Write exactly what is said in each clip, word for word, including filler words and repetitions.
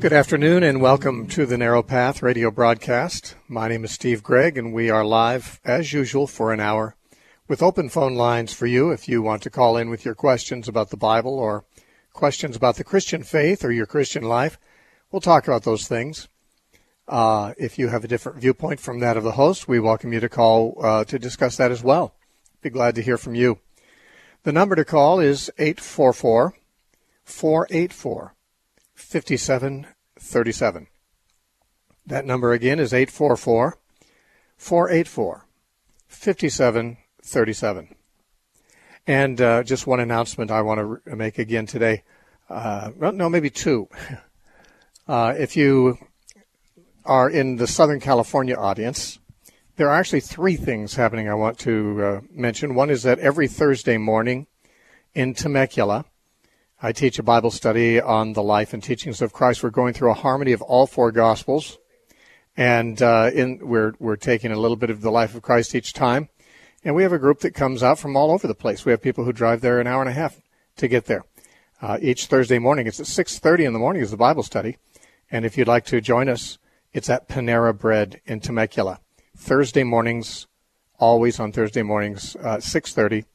Good afternoon and welcome to the Narrow Path radio broadcast. My name is Steve Gregg and we are live as usual for an hour with open phone lines for you if you want to call in with your questions about the Bible or questions about the Christian faith or your Christian life. We'll talk about those things. Uh, if you have a different viewpoint from that of the host, we welcome you to call uh, to discuss that as well. Be glad to hear from you. The number to call is eight four four, four eight four, five seven three seven. That number again is eight four four, four eight four, five seven three seven. And uh, just one announcement I want to re- make again today. Uh, well, no, maybe two. Uh, if you are in the Southern California audience, there are actually three things happening I want to uh, mention. One is that every Thursday morning in Temecula, I teach a Bible study on the life and teachings of Christ. We're going through a harmony of all four Gospels, and uh, in, we're we're taking a little bit of the life of Christ each time. And we have a group that comes out from all over the place. We have people who drive there an hour and a half to get there. Uh, each Thursday morning, it's at six thirty in the morning is the Bible study. And if you'd like to join us, it's at Panera Bread in Temecula. Thursday mornings, always on Thursday mornings, uh, six thirty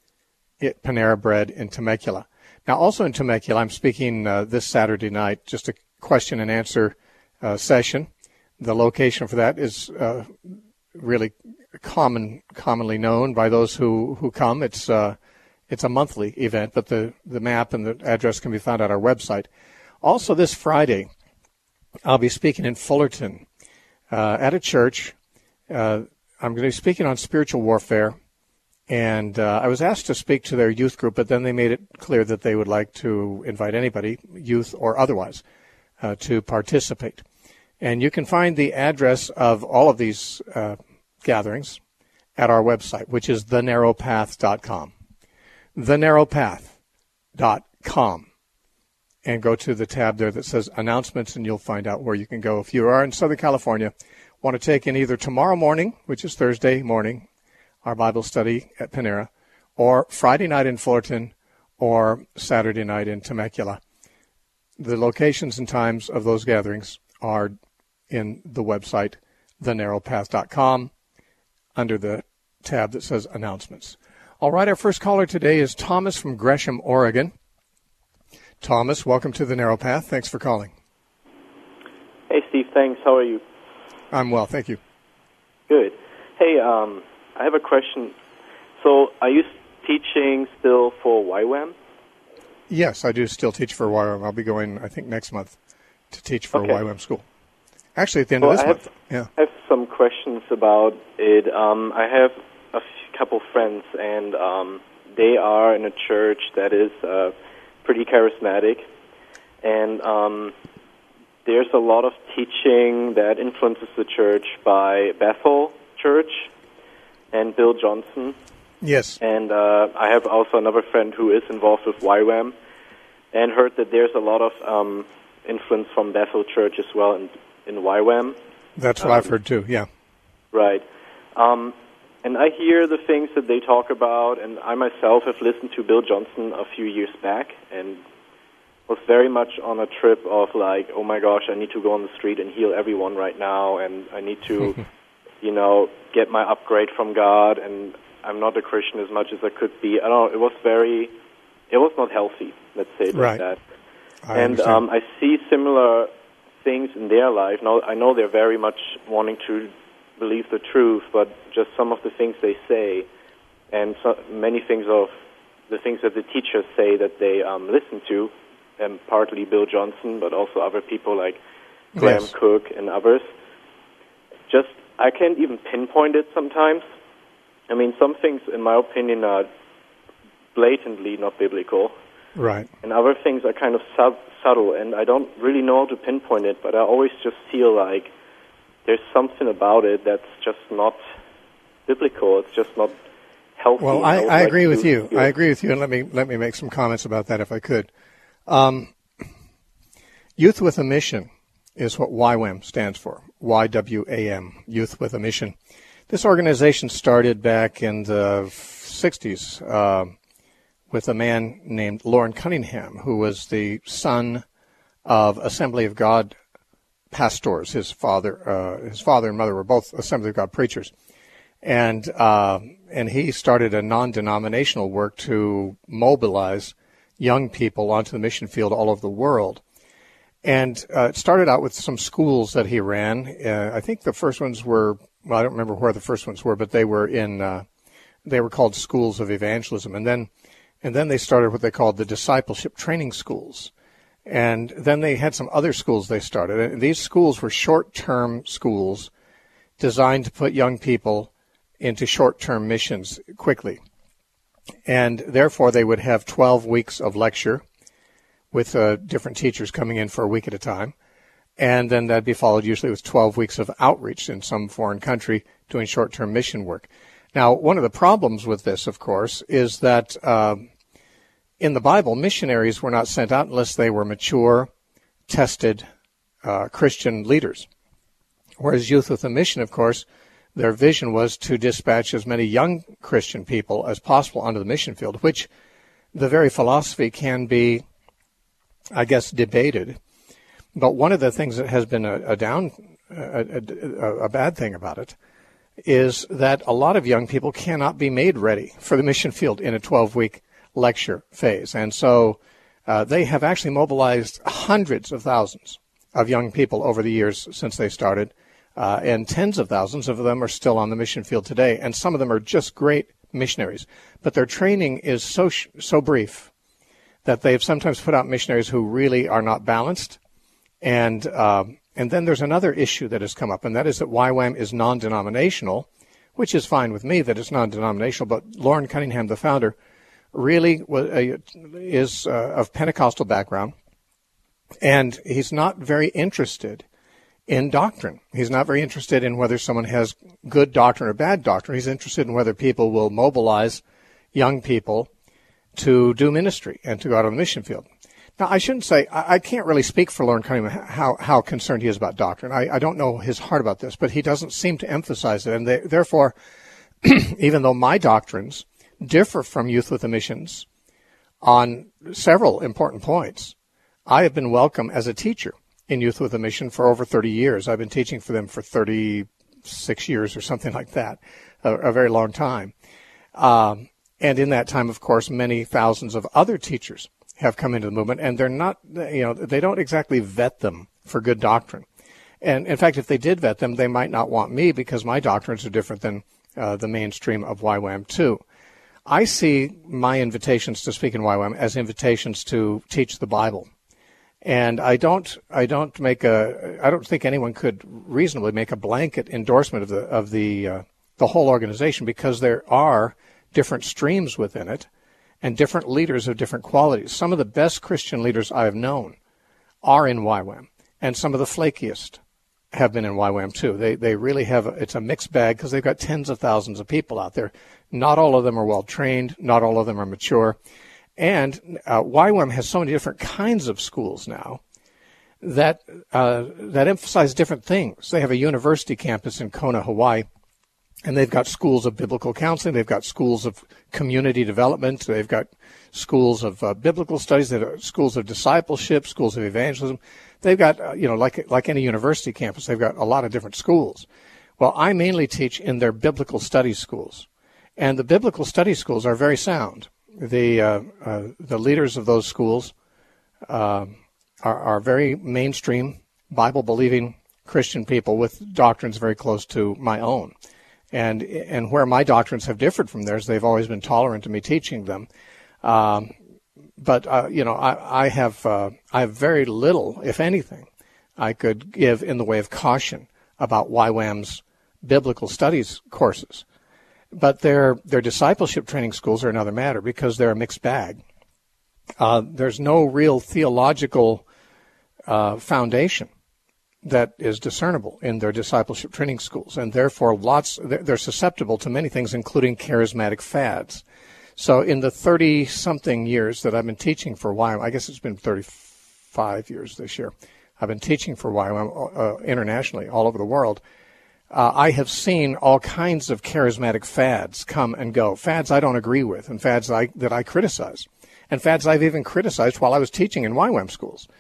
at Panera Bread in Temecula. Now, also in Temecula, I'm speaking uh, this Saturday night, just a question and answer uh, session. The location for that is uh, really common, commonly known by those who, who come. It's uh, it's a monthly event, but the, the map and the address can be found at our website. Also this Friday, I'll be speaking in Fullerton uh, at a church. Uh, I'm going to be speaking on spiritual warfare. And uh, I was asked to speak to their youth group, but then they made it clear that they would like to invite anybody, youth or otherwise, uh, to participate. And you can find the address of all of these uh, gatherings at our website, which is the narrow path dot com. the narrow path dot com. And go to the tab there that says announcements, and you'll find out where you can go. If you are in Southern California, want to take in either tomorrow morning, which is Thursday morning, our Bible study at Panera, or Friday night in Fullerton, or Saturday night in Temecula. The locations and times of those gatherings are in the website, the narrow path dot com, under the tab that says Announcements. All right, our first caller today is Thomas from Gresham, Oregon. Thomas, welcome to the Narrow Path. Thanks for calling. Hey, Steve, thanks. How are you? I'm well, thank you. Good. Hey, um... I have a question. So, are you teaching still for Y WAM? Yes, I do still teach for Y WAM. I'll be going, I think, next month to teach for okay. a Y WAM school. Actually, at the end well, of this I have, month. Yeah. I have some questions about it. Um, I have a f- couple friends, and um, they are in a church that is uh, pretty charismatic. And um, there's a lot of teaching that influences the church by Bethel Church and Bill Johnson. Yes. And uh, I have also another friend who is involved with Y WAM and heard that there's a lot of um, influence from Bethel Church as well in, in Y WAM. That's what um, I've heard too, yeah. Right. Um, and I hear the things that they talk about, and I myself have listened to Bill Johnson a few years back and was very much on a trip of like, oh my gosh, I need to go on the street and heal everyone right now, and I need to... you know, get my upgrade from God, and I'm not a Christian as much as I could be. I don't know, it was very, it was not healthy, let's say it right. like that. I and um, I see similar things in their life. Now, I know they're very much wanting to believe the truth, but just some of the things they say, and so many things of the things that the teachers say that they um, listen to, and partly Bill Johnson, but also other people like Graham yes. Cook and others, just I can't even pinpoint it sometimes. I mean, some things, in my opinion, are blatantly not biblical. Right. And other things are kind of sub- subtle, and I don't really know how to pinpoint it, but I always just feel like there's something about it that's just not biblical. It's just not healthy. Well, I, I, I like agree with you. It. I agree with you, and let me let me make some comments about that if I could. Um, Youth with a Mission is what Y WAM stands for, Y W A M, Youth with a Mission. This organization started back in the sixties uh, with a man named Loren Cunningham, who was the son of Assembly of God pastors. His father, uh, his father and mother were both Assembly of God preachers, and uh, and he started a non-denominational work to mobilize young people onto the mission field all over the world. And uh, it started out with some schools that he ran. Uh, I think the first ones were, well, I don't remember where the first ones were, but they were in, uh, they were called schools of evangelism. And then, and then they started what they called the discipleship training schools. And then they had some other schools they started. And these schools were short-term schools designed to put young people into short-term missions quickly. And therefore they would have twelve weeks of lecture with uh, different teachers coming in for a week at a time. And then that'd be followed usually with twelve weeks of outreach in some foreign country doing short-term mission work. Now, one of the problems with this, of course, is that uh, in the Bible, missionaries were not sent out unless they were mature, tested uh, Christian leaders. Whereas Youth with a Mission, of course, their vision was to dispatch as many young Christian people as possible onto the mission field, which the very philosophy can be, I guess, debated. But one of the things that has been a, a down, a, a, a bad thing about it is that a lot of young people cannot be made ready for the mission field in a twelve-week lecture phase. And so uh, they have actually mobilized hundreds of thousands of young people over the years since they started, uh, and tens of thousands of them are still on the mission field today. And some of them are just great missionaries. But their training is so sh- so brief that they've sometimes put out missionaries who really are not balanced. And uh, and then there's another issue that has come up, and that is that Y WAM is non-denominational, which is fine with me that it's non-denominational, but Loren Cunningham, the founder, really is uh, of Pentecostal background, and he's not very interested in doctrine. He's not very interested in whether someone has good doctrine or bad doctrine. He's interested in whether people will mobilize young people to do ministry and to go out on the mission field. Now, I shouldn't say, I, I can't really speak for Loren Cunningham how, how concerned he is about doctrine. I, I don't know his heart about this, but he doesn't seem to emphasize it. And they, therefore, even though my doctrines differ from Youth with a Mission's on several important points, I have been welcome as a teacher in Youth with a Mission for over thirty years. I've been teaching for them for thirty-six years or something like that, a, a very long time. Um, and in that time, of course, many thousands of other teachers have come into the movement, and they're not, you know, they don't exactly vet them for good doctrine. And in fact, if they did vet them, they might not want me because my doctrines are different than uh, the mainstream of Y WAM too. I see my invitations to speak in Y WAM as invitations to teach the Bible. And I don't, I don't make a, I don't think anyone could reasonably make a blanket endorsement of the, of the, uh, the whole organization, because there are different streams within it and different leaders of different qualities. Some of the best Christian leaders I have known are in Y WAM, and some of the flakiest have been in Y WAM too. They, they really have, a, it's a mixed bag because they've got tens of thousands of people out there. Not all of them are well trained. Not all of them are mature. And uh, Y WAM has so many different kinds of schools now that uh, that emphasize different things. They have a university campus in Kona, Hawaii, and they've got schools of biblical counseling. They've got schools of community development. They've got schools of uh, biblical studies. They've got schools of discipleship, schools of evangelism. They've got, uh, you know, like like any university campus, they've got a lot of different schools. Well, I mainly teach in their biblical studies schools, and the biblical studies schools are very sound. The uh, uh, the leaders of those schools uh, are, are very mainstream, Bible-believing Christian people with doctrines very close to my own. And and where my doctrines have differed from theirs, they've always been tolerant of me teaching them. Um, but, uh, you know, I, I have uh, I have very little, if anything, I could give in the way of caution about Y WAM's biblical studies courses. But their their discipleship training schools are another matter because they're a mixed bag. Uh, there's no real theological uh, foundation that is discernible in their discipleship training schools, and therefore lots they're susceptible to many things, including charismatic fads. So in the thirty-something years that I've been teaching for Y WAM, I guess it's been thirty-five years this year, I've been teaching for Y WAM uh, internationally, all over the world. Uh, I have seen all kinds of charismatic fads come and go, fads I don't agree with, and fads I, that I criticize, and fads I've even criticized while I was teaching in Y WAM schools.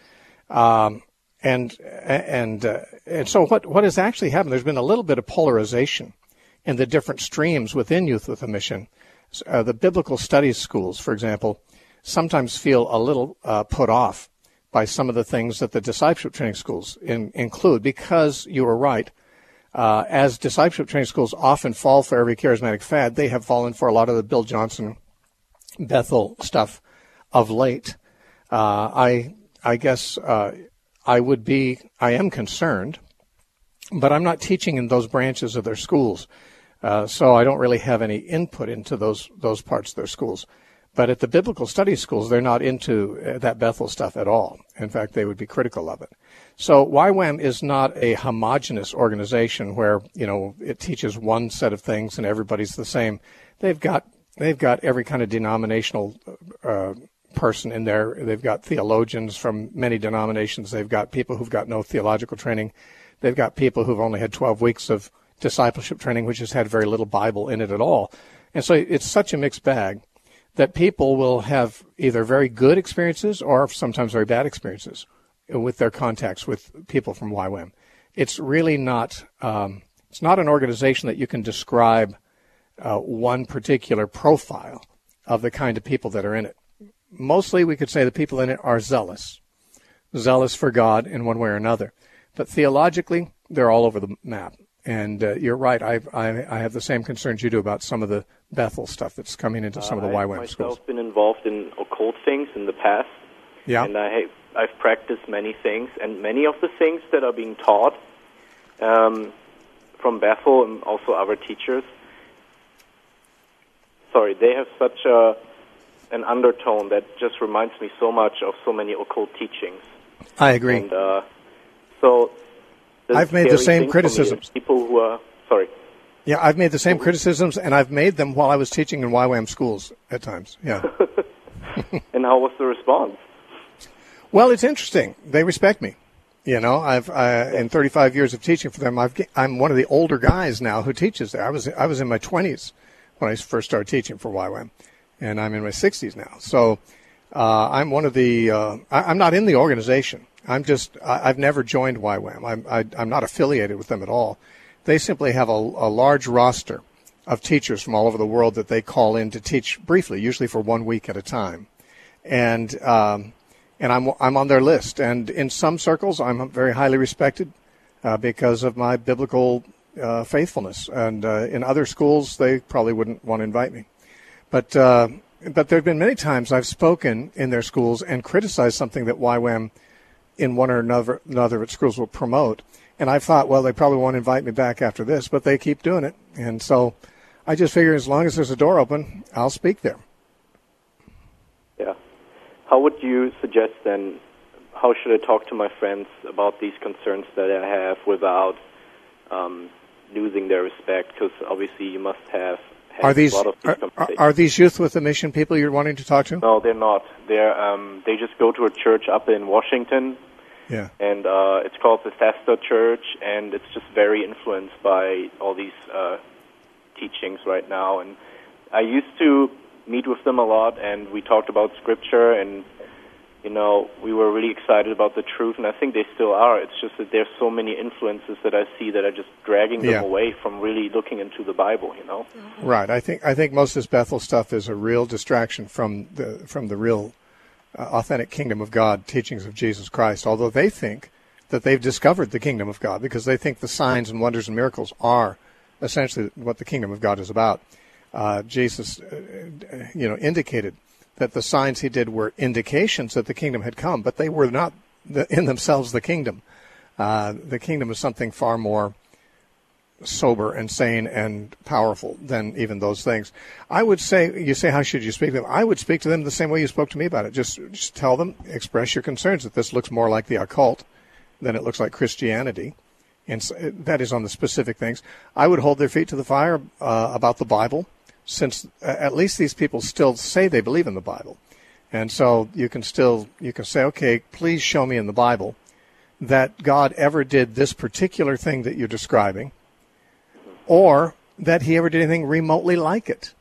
Um, and and uh, and so what what has actually happened? There's been a little bit of polarization in the different streams within Youth with a Mission. Uh, the biblical studies schools, for example, sometimes feel a little uh, put off by some of the things that the discipleship training schools in, include, because you are right. Uh, as discipleship training schools often fall for every charismatic fad, they have fallen for a lot of the Bill Johnson, Bethel stuff of late. Uh, I I guess uh, I would be, I am concerned, but I'm not teaching in those branches of their schools, uh, so I don't really have any input into those those parts of their schools. But at the biblical studies schools, they're not into that Bethel stuff at all. In fact, they would be critical of it. So Y WAM is not a homogenous organization where, you know, it teaches one set of things and everybody's the same. They've got they've got every kind of denominational uh, person in there. They've got theologians from many denominations. They've got people who've got no theological training. They've got people who've only had twelve weeks of discipleship training, which has had very little Bible in it at all. And so it's such a mixed bag that people will have either very good experiences or sometimes very bad experiences with their contacts with people from Y WAM. It's really not, um, it's not an organization that you can describe uh, one particular profile of the kind of people that are in it. Mostly we could say the people in it are zealous, zealous for God in one way or another. But theologically, they're all over the map. And uh, you're right, I've, I I have the same concerns you do about some of the Bethel stuff that's coming into some uh, of the Y WAM schools. I've myself been involved in occult things in the past. Yeah. And I, I've practiced many things, and many of the things that are being taught um, from Bethel and also other teachers, sorry, they have such a, an undertone that just reminds me so much of so many occult teachings. I agree. And uh, so... I've made the same criticisms. People who are, sorry. Yeah, I've made the same criticisms, and I've made them while I was teaching in Y WAM schools at times. Yeah. And how was the response? Well, it's interesting. They respect me. You know, I've I, in thirty-five years of teaching for them, I've, I'm one of the older guys now who teaches there. I was I was in my twenties when I first started teaching for Y WAM, and I'm in my sixties now. So uh, I'm one of the. Uh, I, I'm not in the organization. I'm just, I've never joined Y WAM. I'm, I, I'm not affiliated with them at all. They simply have a, a large roster of teachers from all over the world that they call in to teach briefly, usually for one week at a time. And, um, and I'm, I'm on their list. And in some circles, I'm very highly respected uh, because of my biblical uh, faithfulness. And uh, in other schools, they probably wouldn't want to invite me. But, uh, but there have been many times I've spoken in their schools and criticized something that Y WAM in one or another, another of its schools will promote. And I thought, well, they probably won't invite me back after this, but they keep doing it. And so I just figure as long as there's a door open, I'll speak there. Yeah. How would you suggest then, how should I talk to my friends about these concerns that I have without um, losing their respect? Because obviously you must have had are these, a lot of these are, conversations. Are these Youth with a Mission people you're wanting to talk to? No, they're not. They're um, they just go to a church up in Washington. Yeah. And uh, it's called Bethesda Church, and it's just very influenced by all these uh, teachings right now. And I used to meet with them a lot, and we talked about Scripture, and, you know, we were really excited about the truth, and I think they still are. It's just that there's so many influences that I see that are just dragging them yeah. away from really looking into the Bible, you know? Right. I think I think most of this Bethel stuff is a real distraction from the from the real Uh, authentic kingdom of God, teachings of Jesus Christ, although they think that they've discovered the kingdom of God because they think the signs and wonders and miracles are essentially what the kingdom of God is about. Uh, Jesus, uh, you know, indicated that the signs he did were indications that the kingdom had come, but they were not the, in themselves the kingdom. Uh, the kingdom is something far more sober and sane and powerful than even those things. I would say, you say, how should you speak to them? I would speak to them the same way you spoke to me about it. Just, just tell them, express your concerns that this looks more like the occult than it looks like Christianity. And so, that is on the specific things. I would hold their feet to the fire uh, about the Bible, since uh, at least these people still say they believe in the Bible. And so you can still, you can say, okay, please show me in the Bible that God ever did this particular thing that you're describing, or that he ever did anything remotely like it.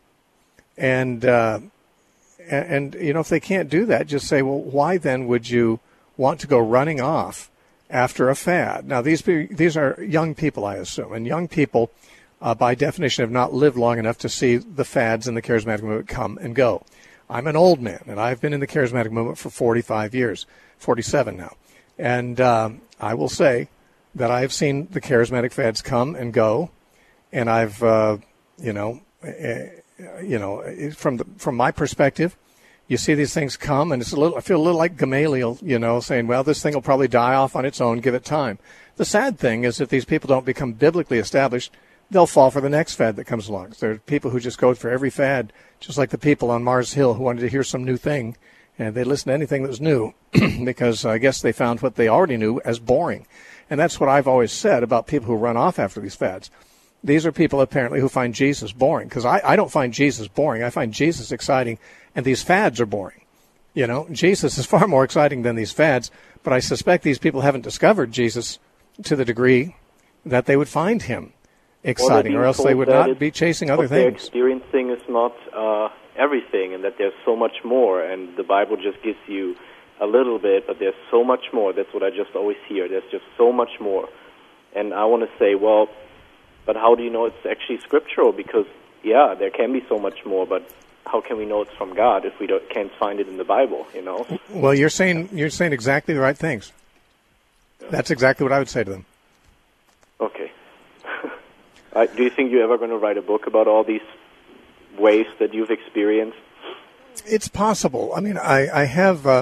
And, uh, and, and, you know, if they can't do that, just say, well, why then would you want to go running off after a fad. Now, these these are young people, I assume, and young people, uh, by definition, have not lived long enough to see the fads in the charismatic movement come and go. I'm an old man, and I've been in the charismatic movement for forty-five years, forty-seven now. And um, I will say that I've seen the charismatic fads come and go, and I've, uh, you know, uh, you know, from the, from my perspective, you see these things come, and it's a little. I feel a little like Gamaliel, you know, saying, "Well, this thing will probably die off on its own. Give it time." The sad thing is, if these people don't become biblically established, they'll fall for the next fad that comes along. There are people who just go for every fad, just like the people on Mars Hill who wanted to hear some new thing, and they listened to anything that was new because I guess they found what they already knew as boring. And that's what I've always said about people who run off after these fads. These are people apparently who find Jesus boring, because I, I don't find Jesus boring. I find Jesus exciting, and these fads are boring. You know, Jesus is far more exciting than these fads, but I suspect these people haven't discovered Jesus to the degree that they would find him exciting, or else they would not be chasing other things. What they're experiencing is not uh, everything, and that there's so much more, and the Bible just gives you a little bit, but there's so much more. That's what I just always hear. There's just so much more. And I want to say, well, but how do you know it's actually scriptural? Because, yeah, there can be so much more, but how can we know it's from God if we don't, can't find it in the Bible, you know? Well, you're saying you're saying exactly the right things. Yeah. That's exactly what I would say to them. Okay. uh, do you think you're ever going to write a book about all these ways that you've experienced? It's possible. I mean, I, I have uh,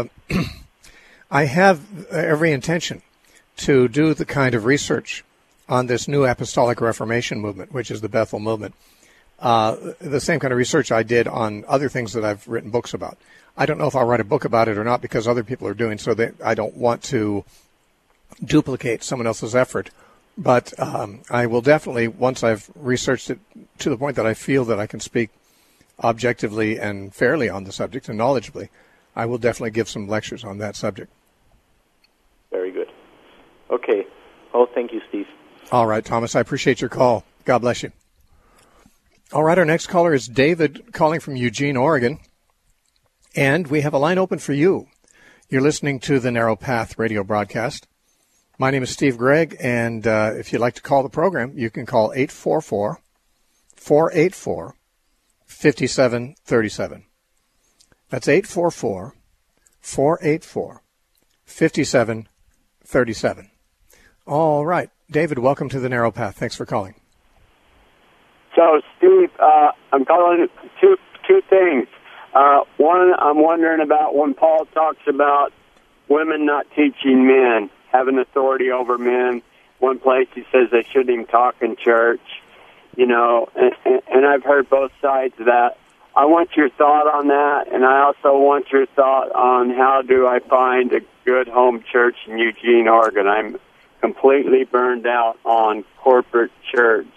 I have every intention to do the kind of research on this new apostolic Reformation movement, which is the Bethel movement. Uh, the same kind of research I did on other things that I've written books about. I don't know if I'll write a book about it or not because other people are doing so. That I don't want to duplicate someone else's effort. But um, I will definitely, once I've researched it to the point that I feel that I can speak objectively and fairly on the subject and knowledgeably, I will definitely give some lectures on that subject. Very good. Okay. Oh, thank you, Steve. All right, Thomas, I appreciate your call. God bless you. All right, our next caller is David calling from Eugene, Oregon, and we have a line open for you. You're listening to the Narrow Path radio broadcast. My name is Steve Gregg, and uh, if you'd like to call the program, you can call eight four four, four eight four, five seven three seven. That's eight four four, four eight four, five seven three seven. All right. David, welcome to the Narrow Path. Thanks for calling. So, Steve, uh, I'm calling two two things. Uh, one, I'm wondering about when Paul talks about women not teaching men, having authority over men. One place he says they shouldn't even talk in church, you know, and, and I've heard both sides of that. I want your thought on that, and I also want your thought on how do I find a good home church in Eugene, Oregon. I'm completely burned out on corporate church,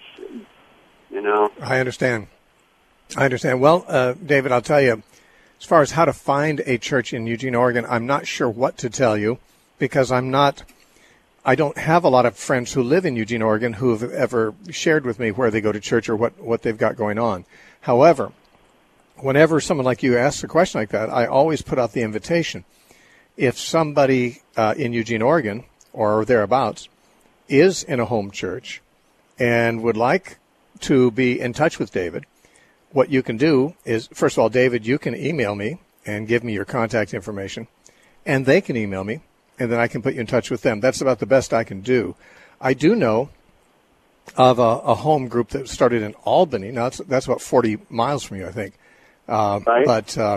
you know. I understand. I understand. Well, uh, David, I'll tell you, as far as how to find a church in Eugene, Oregon, I'm not sure what to tell you because I'm not, I don't have a lot of friends who live in Eugene, Oregon who have ever shared with me where they go to church or what, what they've got going on. However, whenever someone like you asks a question like that, I always put out the invitation. If somebody uh, in Eugene, Oregon, or thereabouts, is in a home church and would like to be in touch with David, what you can do is, first of all, David, you can email me and give me your contact information, and they can email me, and then I can put you in touch with them. That's about the best I can do. I do know of a, a home group that started in Albany. Now, that's, that's about forty miles from you, I think. Uh, right. But uh,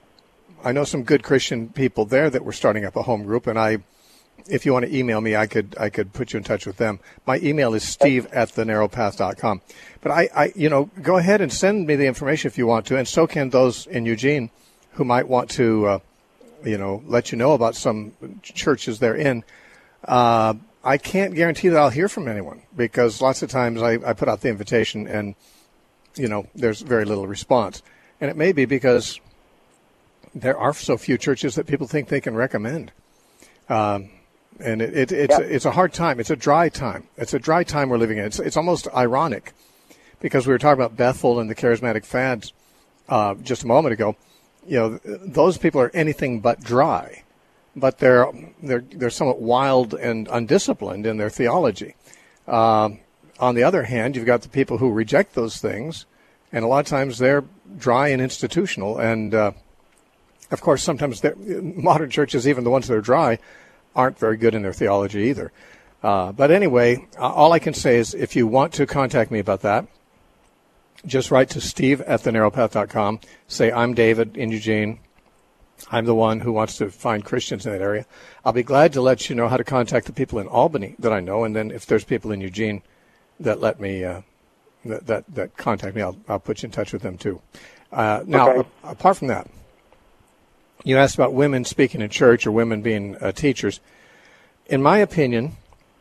I know some good Christian people there that were starting up a home group, and I, if you want to email me, I could I could put you in touch with them. My email is steve at the narrow path dot com. But I, I, you know, go ahead and send me the information if you want to, and so can those in Eugene who might want to, uh, you know, let you know about some churches they're in. Uh, I can't guarantee that I'll hear from anyone because lots of times I, I put out the invitation and, you know, there's very little response. And it may be because there are so few churches that people think they can recommend. Um, and it, it, it's, yeah. it's a hard time. It's a dry time. It's a dry time we're living in. It's, it's almost ironic because we were talking about Bethel and the charismatic fads uh, just a moment ago. You know, those people are anything but dry. but they're they're they're somewhat wild and undisciplined in their theology. Uh, on the other hand, you've got the people who reject those things, and a lot of times they're dry and institutional. And uh, of course, sometimes modern churches, even the ones that are dry, aren't very good in their theology either. Uh, but anyway, all I can say is if you want to contact me about that, just write to Steve at the narrow path dot com. Say, I'm David in Eugene. I'm the one who wants to find Christians in that area. I'll be glad to let you know how to contact the people in Albany that I know, and then if there's people in Eugene that let me uh, that, that that contact me, I'll I'll put you in touch with them too. Uh, now, okay. a, apart from that, you asked about women speaking in church or women being uh, teachers. In my opinion,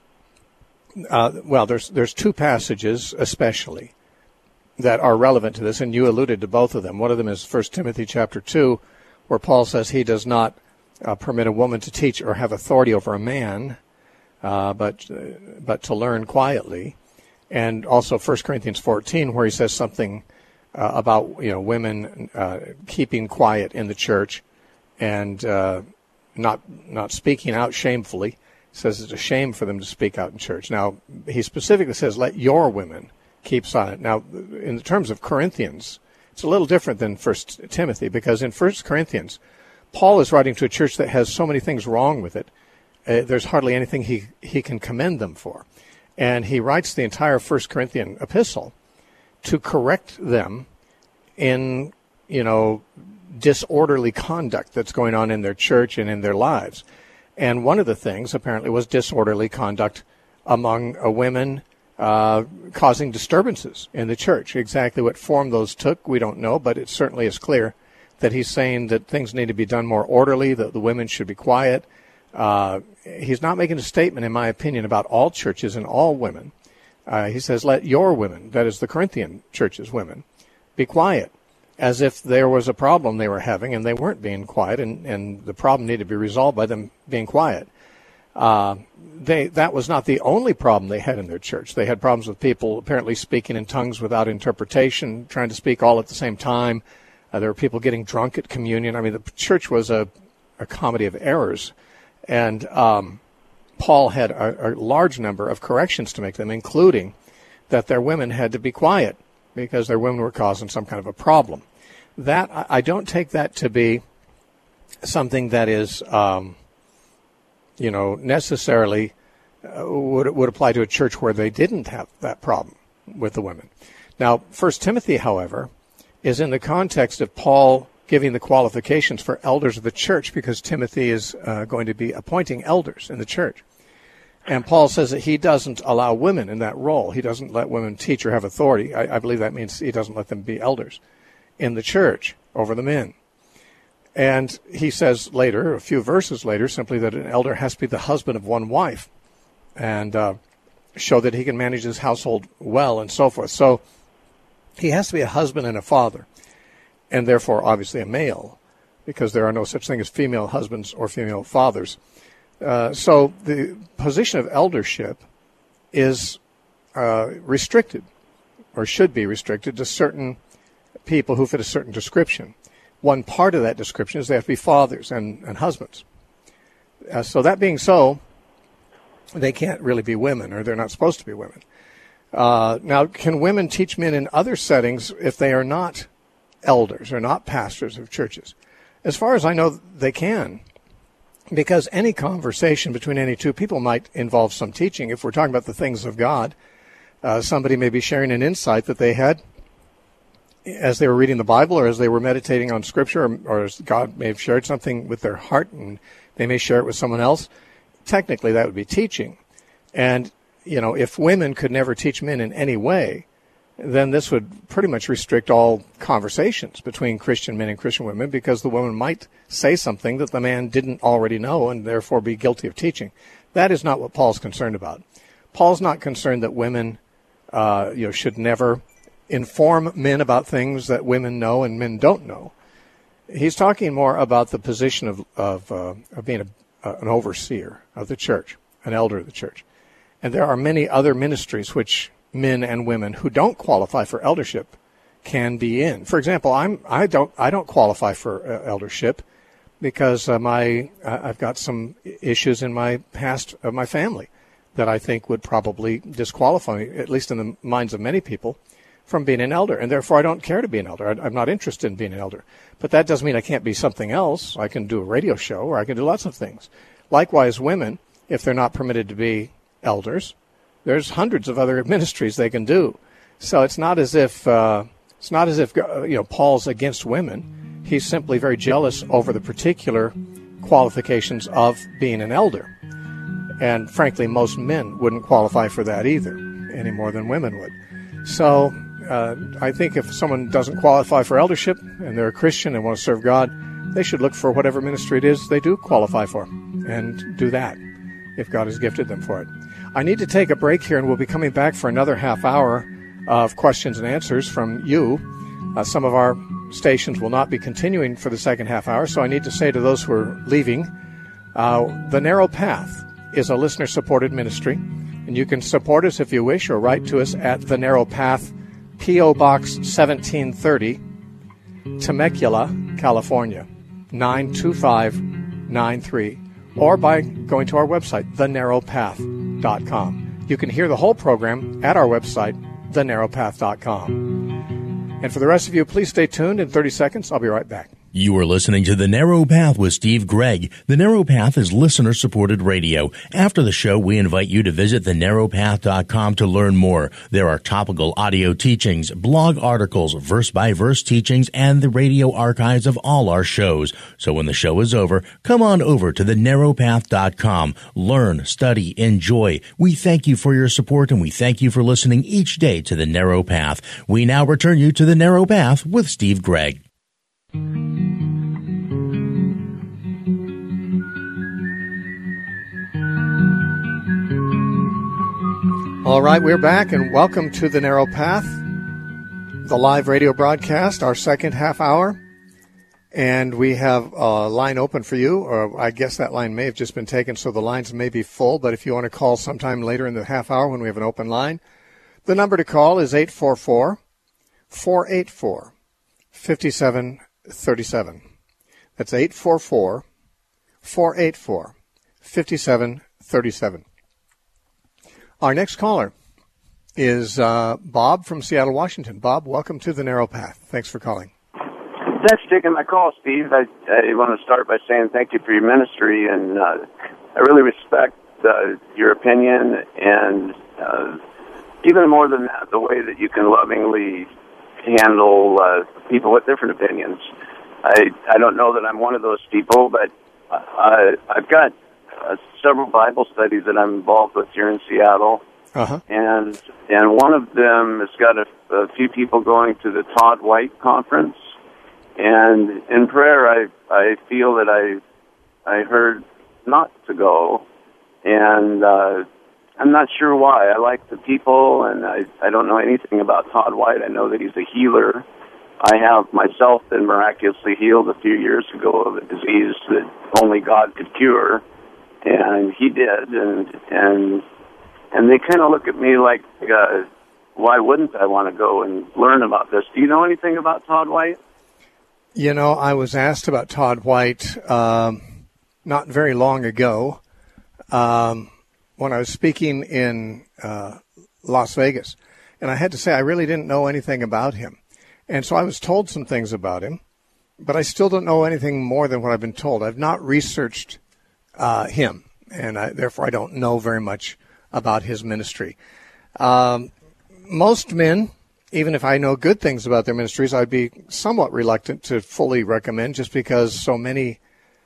uh, well, there's there's two passages especially that are relevant to this, and you alluded to both of them. One of them is First Timothy chapter two, where Paul says he does not uh, permit a woman to teach or have authority over a man, uh, but uh, but to learn quietly. And also First Corinthians fourteen, where he says something uh, about you know women uh, keeping quiet in the church and uh, not not speaking out shamefully. He says it's a shame for them to speak out in church. Now, he specifically says, let your women keep silent. Now, in the terms of Corinthians, it's a little different than First Timothy, because in First Corinthians, Paul is writing to a church that has so many things wrong with it. Uh, there's hardly anything he, he can commend them for. And he writes the entire First Corinthian epistle to correct them in, you know, disorderly conduct that's going on in their church and in their lives. And one of the things, apparently, was disorderly conduct among uh, women uh, causing disturbances in the church. Exactly what form those took, we don't know, but it certainly is clear that he's saying that things need to be done more orderly, that the women should be quiet. Uh, he's not making a statement, in my opinion, about all churches and all women. Uh, he says, let your women, that is the Corinthian church's women, be quiet, as if there was a problem they were having and they weren't being quiet, and, and the problem needed to be resolved by them being quiet. Uh, they that was not the only problem they had in their church. They had problems with people apparently speaking in tongues without interpretation, trying to speak all at the same time. Uh, there were people getting drunk at communion. I mean, the church was a, a comedy of errors. And um, Paul had a, a large number of corrections to make them, including that their women had to be quiet because their women were causing some kind of a problem. That I don't take that to be something that is, um, you know, necessarily uh, would would apply to a church where they didn't have that problem with the women. Now, First Timothy, however, is in the context of Paul giving the qualifications for elders of the church, because Timothy is uh, going to be appointing elders in the church. And Paul says that he doesn't allow women in that role. He doesn't let women teach or have authority. I, I believe that means he doesn't let them be elders in the church over the men. And he says later, a few verses later, simply that an elder has to be the husband of one wife and uh, show that he can manage his household well and so forth. So he has to be a husband and a father, and therefore obviously a male, because there are no such thing as female husbands or female fathers. Uh, so the position of eldership is uh, restricted, or should be restricted, to certain people who fit a certain description. One part of that description is they have to be fathers and, and husbands. Uh, so that being so, they can't really be women, or they're not supposed to be women. Uh, now, can women teach men in other settings if they are not elders or not pastors of churches? As far as I know, they can, because any conversation between any two people might involve some teaching. If we're talking about the things of God, uh, somebody may be sharing an insight that they had as they were reading the Bible, or as they were meditating on Scripture, or, or as God may have shared something with their heart and they may share it with someone else. Technically, that would be teaching. And, you know, if women could never teach men in any way, then this would pretty much restrict all conversations between Christian men and Christian women, because the woman might say something that the man didn't already know and therefore be guilty of teaching. That is not what Paul's concerned about. Paul's not concerned that women, uh, you know, should never inform men about things that women know and men don't know. He's talking more about the position of of, uh, of being a, uh, an overseer of the church, an elder of the church. And there are many other ministries which men and women who don't qualify for eldership can be in. For example, I'm I don't I don't qualify for uh, eldership, because uh, my uh, I've got some issues in my past of my family that I think would probably disqualify me, at least in the minds of many people, from being an elder, and therefore I don't care to be an elder. I, I'm not interested in being an elder. But that doesn't mean I can't be something else. I can do a radio show, or I can do lots of things. Likewise, women, if they're not permitted to be elders, there's hundreds of other ministries they can do. So it's not as if uh, it's not as if uh, you know Paul's against women. He's simply very jealous over the particular qualifications of being an elder. And frankly, most men wouldn't qualify for that either, any more than women would. So uh, I think if someone doesn't qualify for eldership and they're a Christian and want to serve God, they should look for whatever ministry it is they do qualify for and do that if God has gifted them for it. I need to take a break here, and we'll be coming back for another half hour of questions and answers from you. Uh, some of our stations will not be continuing for the second half hour, so I need to say to those who are leaving, uh, The Narrow Path is a listener-supported ministry, and you can support us if you wish, or write to us at The Narrow Path, P O. Box seventeen thirty, Temecula, California, nine two five nine three, or by going to our website, the narrow path dot com. You can hear the whole program at our website, the narrow path dot com. And for the rest of you, please stay tuned. In thirty seconds, I'll be right back. You are listening to The Narrow Path with Steve Gregg. The Narrow Path is listener-supported radio. After the show, we invite you to visit the narrow path dot com to learn more. There are topical audio teachings, blog articles, verse-by-verse teachings, and the radio archives of all our shows. So when the show is over, come on over to the narrow path dot com. Learn, study, enjoy. We thank you for your support, and we thank you for listening each day to The Narrow Path. We now return you to The Narrow Path with Steve Gregg. All right, we're back, and welcome to The Narrow Path, the live radio broadcast, our second half hour. And we have a line open for you, or I guess that line may have just been taken, so the lines may be full. But if you want to call sometime later in the half hour when we have an open line, the number to call is eight four four, four eight four, five seven three seven. That's eight four four, four eight four, five seven three seven. Our next caller is uh, Bob from Seattle, Washington. Bob, welcome to The Narrow Path. Thanks for calling. Thanks for taking my call, Steve. I, I want to start by saying thank you for your ministry, and uh, I really respect uh, your opinion, and uh, even more than that, the way that you can lovingly handle uh, people with different opinions. I I don't know that I'm one of those people, but uh, I've got uh, several Bible studies that I'm involved with here in Seattle, uh-huh. and and one of them has got a, a few people going to the Todd White conference. And in prayer, I I feel that I I heard not to go, and uh, I'm not sure why. I like the people, and I I don't know anything about Todd White. I know that he's a healer. I have myself been miraculously healed a few years ago of a disease that only God could cure, and He did. And and and they kind of look at me like, uh, why wouldn't I want to go and learn about this? Do you know anything about Todd White? You know, I was asked about Todd White um, not very long ago um, when I was speaking in uh, Las Vegas. And I had to say I really didn't know anything about him. And so I was told some things about him, but I still don't know anything more than what I've been told. I've not researched uh, him, and I, therefore I don't know very much about his ministry. Um, most men, even if I know good things about their ministries, I'd be somewhat reluctant to fully recommend, just because so many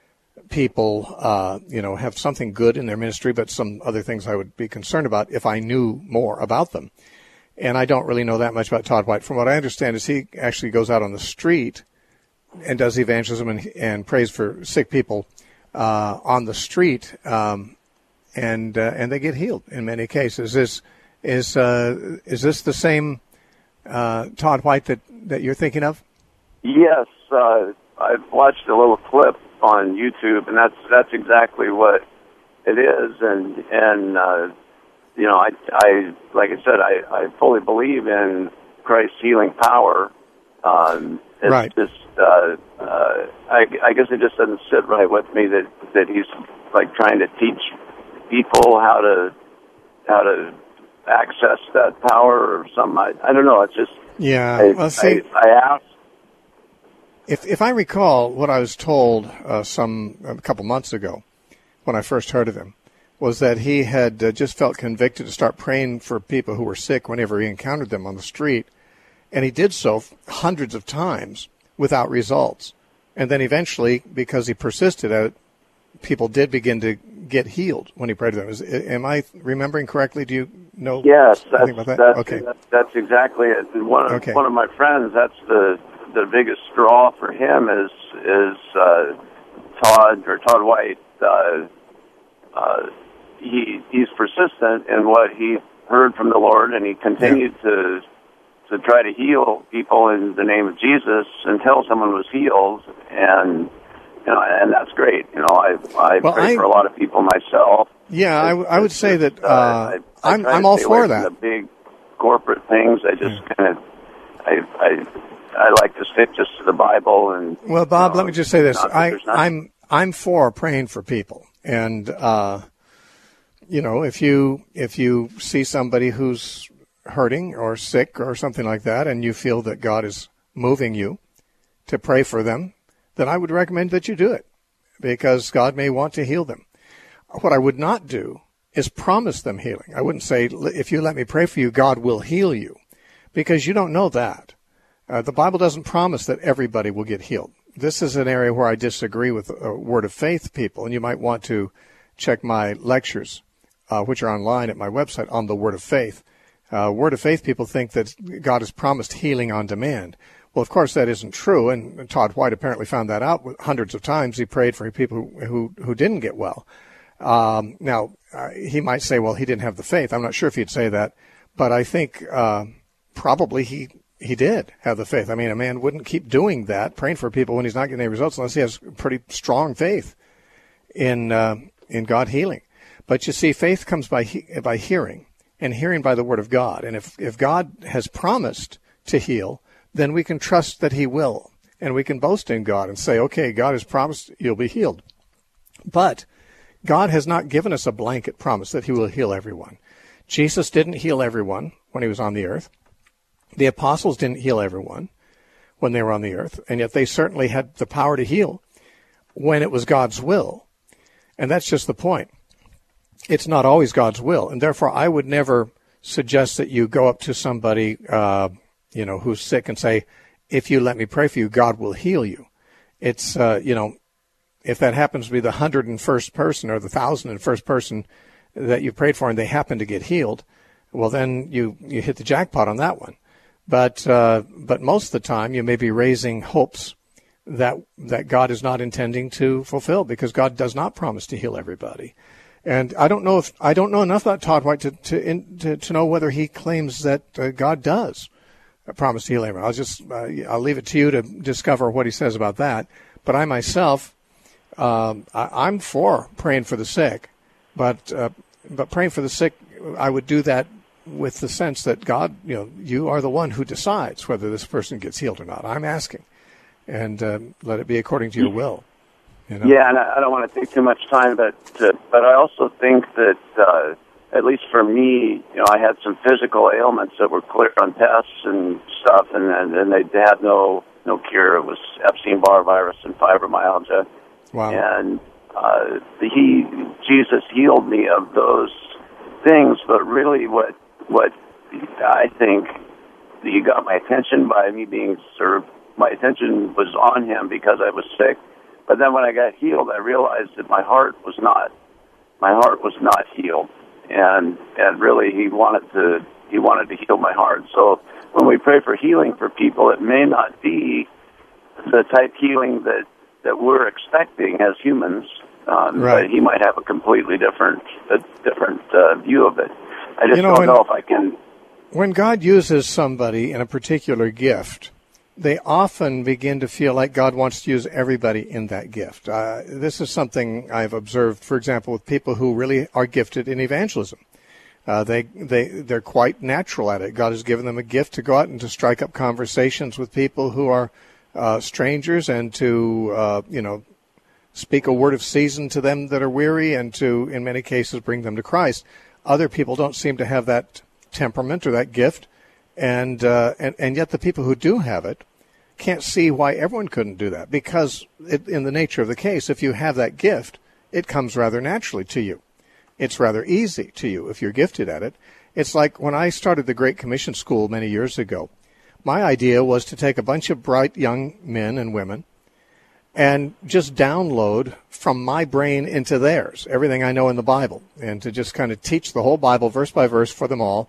people, uh, you know, have something good in their ministry, but some other things I would be concerned about if I knew more about them. And I don't really know that much about Todd White. From what I understand is he actually goes out on the street and does evangelism and, and prays for sick people uh, on the street, um, and uh, and they get healed in many cases. Is is uh, is this the same Uh, Todd White that, that you're thinking of? Yes, uh, I've watched a little clip on YouTube, and that's that's exactly what it is. And and uh, you know, I, I like I said, I, I fully believe in Christ's healing power. Um, it's right. just uh, uh, I, I guess it just doesn't sit right with me that that he's like trying to teach people how to how to access that power or something. I, I don't know. It's just yeah. I, well, see, I, I asked. If if I recall, what I was told uh, some a couple months ago, when I first heard of him, was that he had uh, just felt convicted to start praying for people who were sick whenever he encountered them on the street, and he did so hundreds of times without results. And then eventually, because he persisted at it, people did begin to get healed when he prayed to them. Is, am I remembering correctly? Do you know yes, anything about that? That's, okay, that's, that's exactly it. And one of, okay. one of my friends, that's the the biggest straw for him is is uh, Todd or Todd White. Uh, uh, he he's persistent in what he heard from the Lord, and he continued yeah. to to try to heal people in the name of Jesus until someone was healed, and you know, and that's great. You know, I I well, pray I, for a lot of people myself. Yeah, I, I would say that uh, uh, I, I I'm I'm all for that. The big corporate things, I just yeah. kind of I I. I like to stick just to the Bible. And well, Bob, you know, let me just say this: not, I, not... I'm I'm for praying for people, and uh, you know, if you if you see somebody who's hurting or sick or something like that, and you feel that God is moving you to pray for them, then I would recommend that you do it, because God may want to heal them. What I would not do is promise them healing. I wouldn't say, if you let me pray for you, God will heal you, because you don't know that. Uh, the Bible doesn't promise that everybody will get healed. This is an area where I disagree with uh, Word of Faith people, and you might want to check my lectures, uh, which are online at my website, on the Word of Faith. Uh, Word of Faith people think that God has promised healing on demand. Well, of course, that isn't true, and Todd White apparently found that out hundreds of times. He prayed for people who who, who didn't get well. Um, now, uh, he might say, well, he didn't have the faith. I'm not sure if he'd say that, but I think uh, probably he... He did have the faith. I mean, a man wouldn't keep doing that, praying for people when he's not getting any results, unless he has pretty strong faith in uh, in God healing. But you see, faith comes by he- by hearing, and hearing by the Word of God. And if, if God has promised to heal, then we can trust that He will, and we can boast in God and say, okay, God has promised you'll be healed. But God has not given us a blanket promise that He will heal everyone. Jesus didn't heal everyone when He was on the earth. The apostles didn't heal everyone when they were on the earth, and yet they certainly had the power to heal when it was God's will. And that's just the point. It's not always God's will, and therefore I would never suggest that you go up to somebody, uh, you know, who's sick and say, if you let me pray for you, God will heal you. It's, uh, you know, if that happens to be the hundred and first person or the thousand and first person that you prayed for and they happen to get healed, well, then you, you hit the jackpot on that one. But uh, but most of the time, you may be raising hopes that that God is not intending to fulfill, because God does not promise to heal everybody. And I don't know if I don't know enough about Todd White to to in, to, to know whether he claims that uh, God does promise to heal everyone. I'll just uh, I'll leave it to you to discover what he says about that. But I myself, um, I, I'm for praying for the sick, but uh, but praying for the sick, I would do that with the sense that God, you know, you are the one who decides whether this person gets healed or not. I'm asking, and uh, let it be according to your will. You know? Yeah, and I don't want to take too much time, but uh, but I also think that uh, at least for me, you know, I had some physical ailments that were clear on tests and stuff, and and, and they had no no cure. It was Epstein-Barr virus and fibromyalgia. Wow. And uh, he Jesus healed me of those things, but really what what I think he got my attention by me being sort of, my attention was on him because I was sick. But then when I got healed, I realized that my heart was not, my heart was not healed. And and really he wanted to, he wanted to heal my heart. So when we pray for healing for people, it may not be the type healing that, that we're expecting as humans. Um, right. But he might have a completely different, a different uh, view of it. I just you know, don't when, know if I can. When God uses somebody in a particular gift, they often begin to feel like God wants to use everybody in that gift. Uh, this is something I've observed, for example, with people who really are gifted in evangelism. Uh, they, they, they're quite natural at it. God has given them a gift to go out and to strike up conversations with people who are uh, strangers and to, uh, you know, speak a word of season to them that are weary and to, in many cases, bring them to Christ. Other people don't seem to have that temperament or that gift, and uh, and, and yet the people who do have it can't see why everyone couldn't do that, because it, in the nature of the case, if you have that gift, it comes rather naturally to you. It's rather easy to you if you're gifted at it. It's like when I started the Great Commission School many years ago, my idea was to take a bunch of bright young men and women and just download from my brain into theirs everything I know in the Bible, and to just kind of teach the whole Bible verse by verse for them all.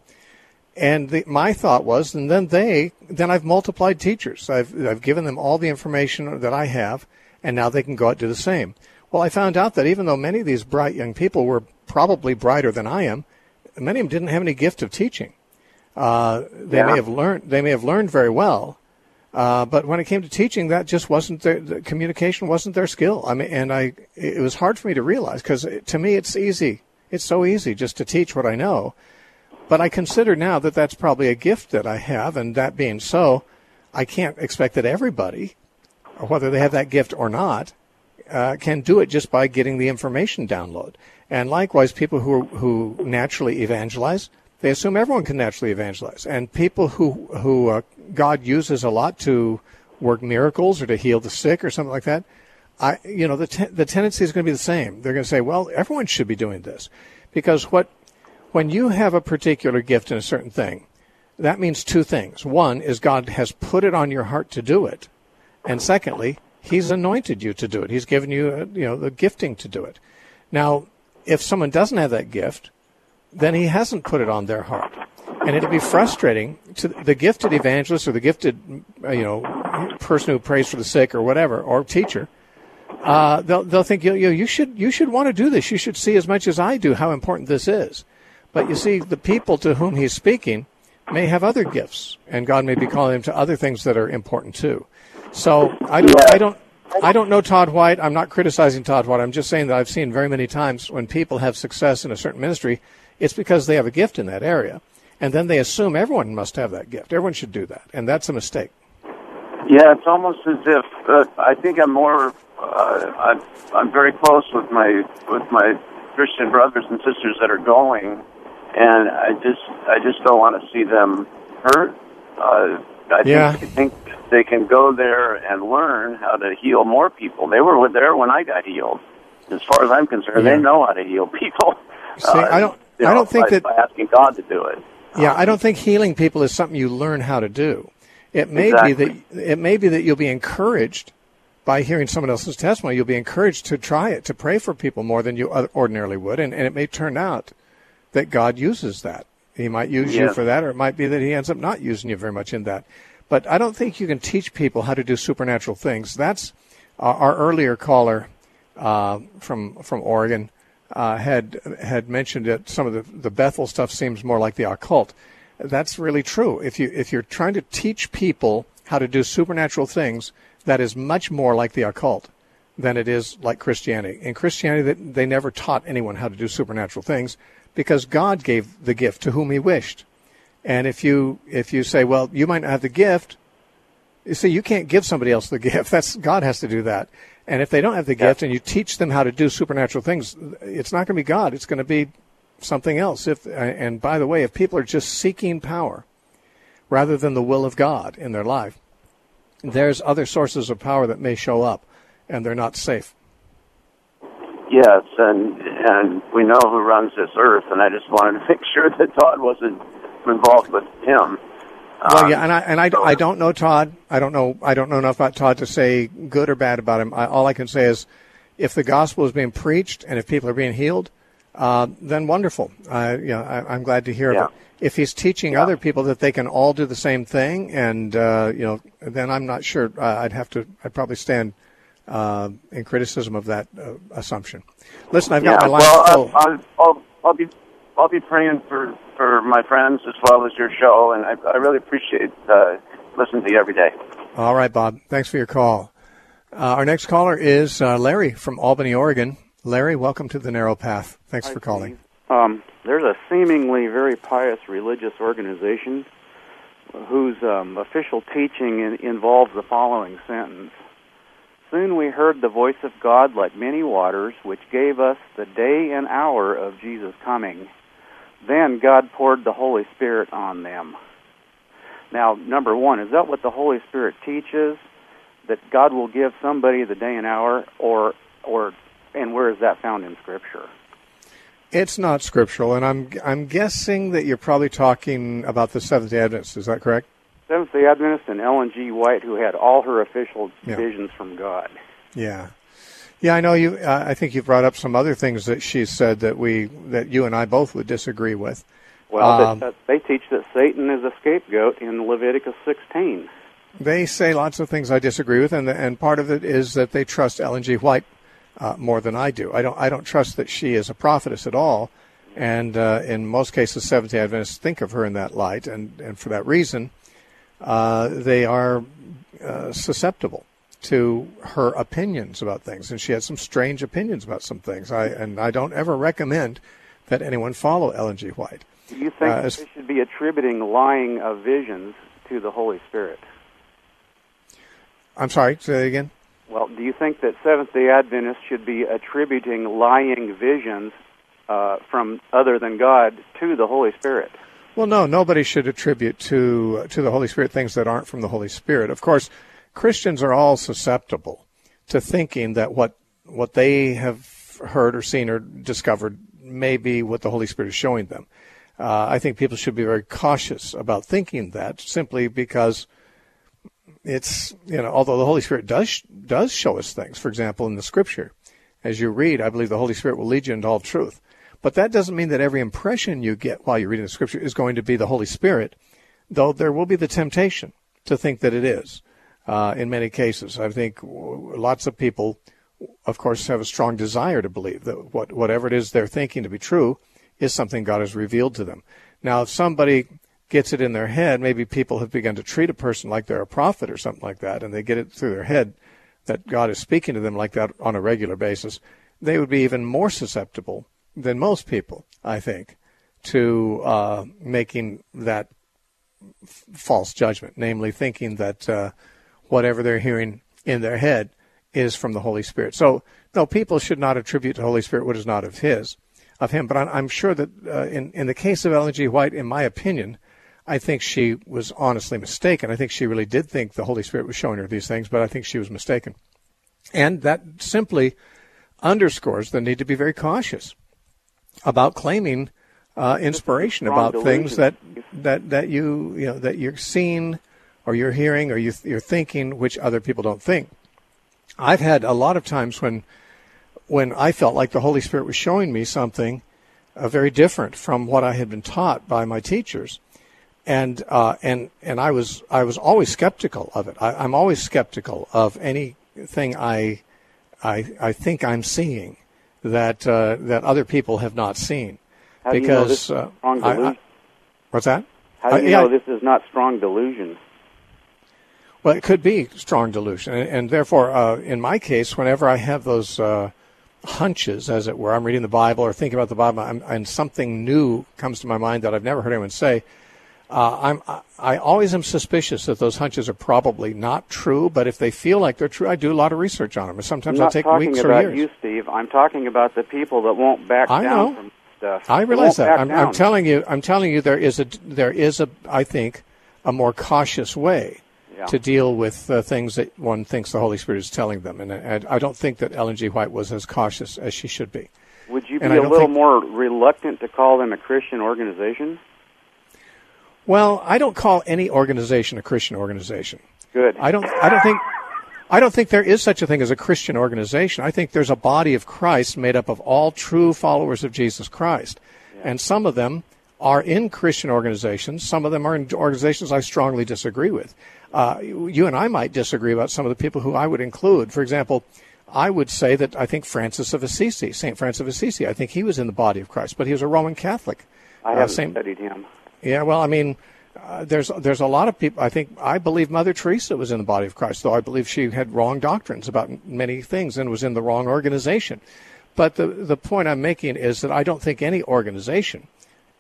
And the, my thought was, and then they, then I've multiplied teachers. I've, I've given them all the information that I have, and now they can go out and do the same. Well, I found out that even though many of these bright young people were probably brighter than I am, many of them didn't have any gift of teaching. Uh, they yeah. may have learned, they may have learned very well, uh, but when it came to teaching, that just wasn't their, the communication wasn't their skill. I mean, and I, it was hard for me to realize, because to me it's easy. It's so easy just to teach what I know. But I consider now that that's probably a gift that I have, and that being so, I can't expect that everybody, whether they have that gift or not, uh, can do it just by getting the information download. And likewise, people who who naturally evangelize, they assume everyone can naturally evangelize. And people who who uh, God uses a lot to work miracles or to heal the sick or something like that, I you know the te- the tendency is going to be the same. They're going to say, well, everyone should be doing this, because what when you have a particular gift in a certain thing, that means two things. One is God has put it on your heart to do it, and secondly, He's anointed you to do it. He's given you, uh, you know, the gifting to do it. Now, if someone doesn't have that gift, then He hasn't put it on their heart, and it'll be frustrating to the gifted evangelist or the gifted, uh, you know, person who prays for the sick or whatever, or teacher. Uh, they'll they'll think, you know, you should you should want to do this. You should see as much as I do how important this is. But you see, the people to whom He's speaking may have other gifts, and God may be calling them to other things that are important too. So I don't, I don't, I don't know Todd White. I'm not criticizing Todd White. I'm just saying that I've seen very many times when people have success in a certain ministry, it's because they have a gift in that area, and then they assume everyone must have that gift. Everyone should do that, and that's a mistake. Yeah, it's almost as if uh, I think I'm more. Uh, I'm, I'm very close with my with my Christian brothers and sisters that are going. And I just, I just don't want to see them hurt. Uh, I yeah. think, I think they can go there and learn how to heal more people. They were there when I got healed. As far as I'm concerned, yeah. they know how to heal people. See, uh, I don't, you know, I don't think by, that by asking God to do it. Yeah, um, I don't think healing people is something you learn how to do. It may exactly. be that it may be that you'll be encouraged by hearing someone else's testimony. You'll be encouraged to try it, to pray for people more than you ordinarily would, and, and it may turn out that God uses that. He might use yeah. you for that, or it might be that He ends up not using you very much in that. But I don't think you can teach people how to do supernatural things. That's uh, our earlier caller uh, from from Oregon uh, had had mentioned that some of the, the Bethel stuff seems more like the occult. That's really true. If you if you're trying to teach people how to do supernatural things, that is much more like the occult than it is like Christianity. In Christianity, they never taught anyone how to do supernatural things, because God gave the gift to whom He wished. And if you if you say, well, you might not have the gift, you see, you can't give somebody else the gift. That's God has to do that. And if they don't have the yeah. gift, and you teach them how to do supernatural things, it's not going to be God. It's going to be something else. If and by the way, if people are just seeking power rather than the will of God in their life, there's other sources of power that may show up, and they're not safe. Yes, and and we know who runs this earth, and I just wanted to make sure that Todd wasn't involved with him. Well, um, yeah, and I and I, so, I don't know Todd. I don't know I don't know enough about Todd to say good or bad about him. I, all I can say is, if the gospel is being preached and if people are being healed, uh, then wonderful. Uh, you know, I, I'm glad to hear yeah. of it. If he's teaching yeah. other people that they can all do the same thing, and uh, you know, then I'm not sure. Uh, I'd have to. I'd probably stand Uh, in criticism of that uh, assumption. Listen, I've got yeah, my line well, full. I'll, I'll, I'll be I'll be praying for, for my friends as well as your show, and I, I really appreciate uh, listening to you every day. All right, Bob. Thanks for your call. Uh, our next caller is uh, Larry from Albany, Oregon. Larry, welcome to the Narrow Path. Thanks Hi, for calling. Um, there's a seemingly very pious religious organization whose um, official teaching in, involves the following sentence. Soon we heard the voice of God like many waters, which gave us the day and hour of Jesus' coming. Then God poured the Holy Spirit on them. Now, number one, is that what the Holy Spirit teaches? That God will give somebody the day and hour, or, or, and where is that found in Scripture? It's not scriptural, and I'm I'm guessing that you're probably talking about the Seventh-day Adventists. Is that correct? Seventh-day Adventist and Ellen G. White, who had all her official yeah. visions from God. Yeah, yeah. I know you. Uh, I think you've brought up some other things that she said that we that you and I both would disagree with. Well, um, that, that, they teach that Satan is a scapegoat in Leviticus sixteen. They say lots of things I disagree with, and the, and part of it is that they trust Ellen G. White Uh, more than I do. I don't. I don't trust that she is a prophetess at all, and uh, in most cases, Seventh-day Adventists think of her in that light, and, and for that reason, uh, they are uh, susceptible to her opinions about things. And she has some strange opinions about some things. I and I don't ever recommend that anyone follow Ellen G. White. Do you think uh, as, they should be attributing lying of visions to the Holy Spirit? I'm sorry. Say that again. Well, do you think that Seventh-day Adventists should be attributing lying visions uh, from other than God to the Holy Spirit? Well, no, nobody should attribute to to the Holy Spirit things that aren't from the Holy Spirit. Of course, Christians are all susceptible to thinking that what what they have heard or seen or discovered may be what the Holy Spirit is showing them. Uh, I think people should be very cautious about thinking that, simply because it's, you know, although the Holy Spirit does does show us things. For example, in the Scripture, as you read, I believe the Holy Spirit will lead you into all truth. But that doesn't mean that every impression you get while you're reading the Scripture is going to be the Holy Spirit, though there will be the temptation to think that it is uh, in many cases. I think lots of people, of course, have a strong desire to believe that what, whatever it is they're thinking to be true is something God has revealed to them. Now, if somebody gets it in their head, maybe people have begun to treat a person like they're a prophet or something like that, and they get it through their head that God is speaking to them like that on a regular basis, they would be even more susceptible than most people, I think, to uh, making that f- false judgment, namely thinking that uh, whatever they're hearing in their head is from the Holy Spirit. So, no, people should not attribute to the Holy Spirit what is not of His, of Him. But I'm, I'm sure that uh, in, in the case of Ellen G. White, in my opinion, I think she was honestly mistaken. I think she really did think the Holy Spirit was showing her these things, but I think she was mistaken. And that simply underscores the need to be very cautious about claiming uh, inspiration about delusion. things that, that, that you you know that you're seeing or you're hearing or you, you're thinking which other people don't think. I've had a lot of times when when I felt like the Holy Spirit was showing me something uh, very different from what I had been taught by my teachers. And uh, and and I was I was always skeptical of it. I, I'm always skeptical of anything I I I think I'm seeing that uh, that other people have not seen. How do because you know this is uh, strong delusion? I, I, what's that? How do you uh, yeah, know this is not strong delusion? Well, it could be strong delusion, and, and therefore, uh, in my case, whenever I have those uh, hunches, as it were, I'm reading the Bible or thinking about the Bible, I'm, and something new comes to my mind that I've never heard anyone say. Uh, I'm, I always am suspicious that those hunches are probably not true, but if they feel like they're true, I do a lot of research on them. And sometimes I'll take weeks or years. I'm not talking about you, Steve. I'm talking about the people that won't back I down know. from stuff. I realize that. I'm, down. I'm telling you. I'm telling you. There is a. There is a. I think a more cautious way yeah. to deal with uh, things that one thinks the Holy Spirit is telling them, and, and I don't think that Ellen G. White was as cautious as she should be. Would you be and a little think, more reluctant to call them a Christian organization? Well, I don't call any organization a Christian organization. Good. I don't. I don't think. I don't think there is such a thing as a Christian organization. I think there's a body of Christ made up of all true followers of Jesus Christ, yeah. and some of them are in Christian organizations. Some of them are in organizations I strongly disagree with. Uh, you and I might disagree about some of the people who I would include. For example, I would say that I think Francis of Assisi, Saint Francis of Assisi, I think he was in the body of Christ, but he was a Roman Catholic. I haven't uh, Saint, studied him. Yeah, well, I mean, uh, there's there's a lot of people. I think I believe Mother Teresa was in the body of Christ, though I believe she had wrong doctrines about many things and was in the wrong organization. But the the point I'm making is that I don't think any organization